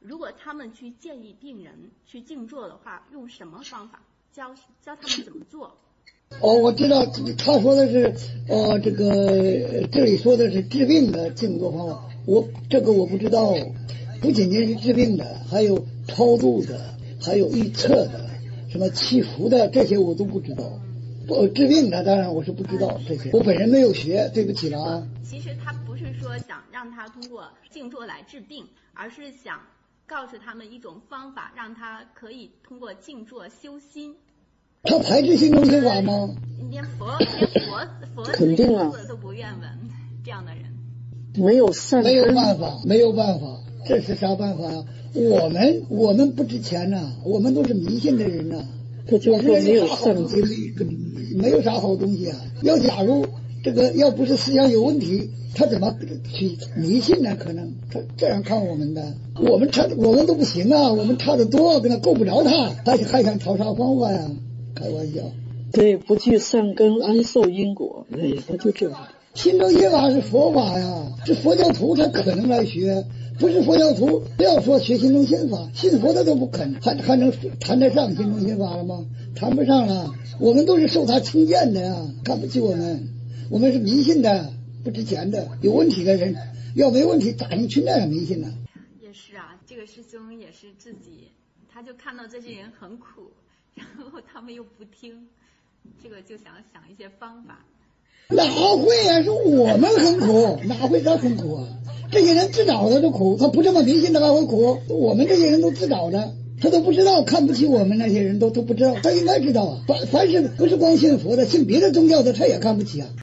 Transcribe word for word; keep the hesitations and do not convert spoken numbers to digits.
如果他们去建议病人去静坐的话，用什么方法教教他们怎么做？ 哦，我知道，他说的是，呃，这个这里说的是治病的静坐方法，我这个我不知道，不仅仅是治病的，还有超度的，还有预测的，什么祈福的，这些我都不知道。不治病的当然我是不知道这些，我本人没有学，对不起了啊。 其实他不是说想让他通过静坐来治病，而是想告诉他们一种方法，让他可以通过静坐修心。 他排斥心中心法吗？ 连佛连佛佛肯定啊都不愿闻，这样的人没有善没有办法，没有办法，这是啥办法呀？我们我们不值钱呐、啊，我们都是迷信的人呐、啊。 这就是说没有善根， 没有啥好东西啊。要假如这个要不是思想有问题，他怎么去迷信呢？可能他这样看我们的，我们差我们都不行啊，我们差得多，跟他够不着他，还还想讨啥方法呀？开玩笑。 对，不惧善根，安受因果。哎呀，他就这样。 心中心法是佛法呀，是佛教徒才可能来学，不是佛教徒不要说学心中心法，信佛的都不肯，还还能谈得上心中心法了吗？谈不上了。我们都是受他轻贱的呀，看不起我们，我们是迷信的，不值钱的，有问题的人，要没问题咋能去那样迷信呢？ 也是啊，这个师兄也是自己，他就看到这些人很苦，然后他们又不听，这个就想想一些方法。 哪会啊？是我们很苦，哪会他很苦啊？这些人自找的都苦，他不这么迷信的还会苦？我们这些人都自找的，他都不知道，看不起我们那些人都都不知道，他应该知道啊。凡凡是不是光信佛的，信别的宗教的，他也看不起啊。